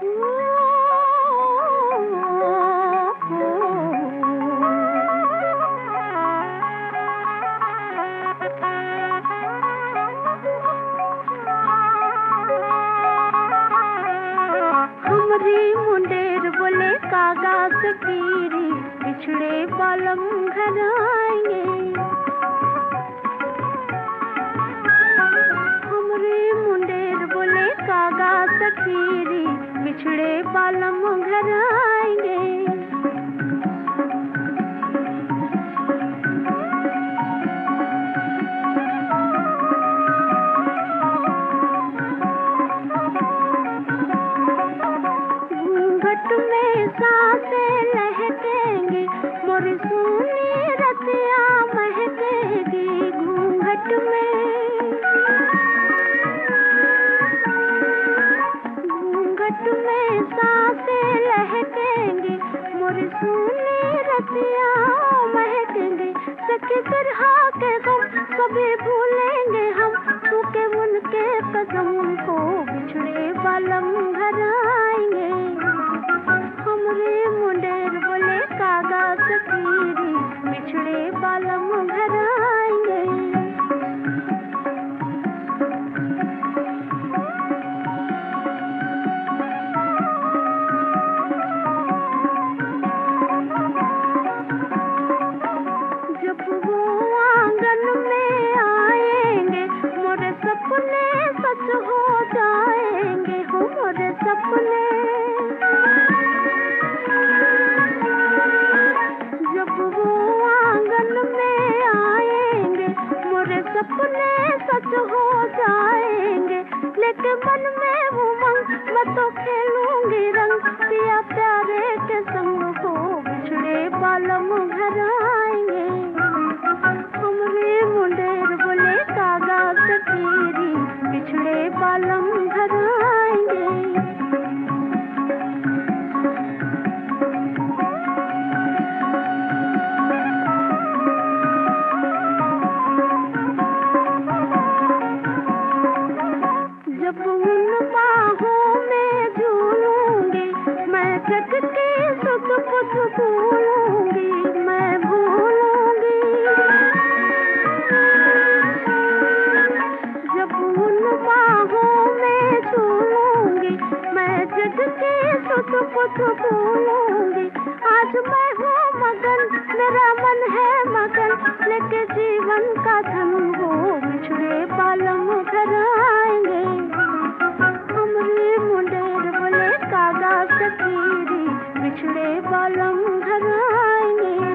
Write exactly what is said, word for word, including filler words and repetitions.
मुंडेर बोले कागज कीरी बिछड़े बालम घर आएंगे। हमरे मुंडेर बोले कागज कीरी बिछड़े बालम घर आएंगे। में सांसें लहकेंगी मोर सुनी रतिया महकेगी। घूंघट में घूंघट में सांसें लहकेंगी मोर सुनी रतिया महकेंगी। सखी तरह के गम कभी भूलेंगे हम, छूके उनके कदम को बिछड़े बालम घर आएंगे। हमरे मुंडेर बोले कागज कीरी बिछड़े बालम घर आएंगे। जब वो आंगन में आएंगे मोरे सपने सच हो जाएंगे। हो मोरे सपने सपने सच हो जाएंगे। लेके मन में उमंग मैं तो खेलूंगी रंग, पिया प्यारे के संग को बिछड़े बालम घर आएंगे। हमरे मुंडेर बोले कागज कीरी बिछड़े बालम घर आएंगे। जब उन बाहों में झूलूंगी मैं जग के सुख बुध भूलूंगी मैं भूलूंगी। जब उन बाहों में झूलूंगी मैं जग के सुख बुध भूलूंगी। आज मैं हूँ मगन मेरा मन है मगन, लेके जीवन का धन हो बिछड़े बालम घर आएंगे। हमरे मुंडेर बोले कागज कीरी बिछड़े बालम घर आएंगे।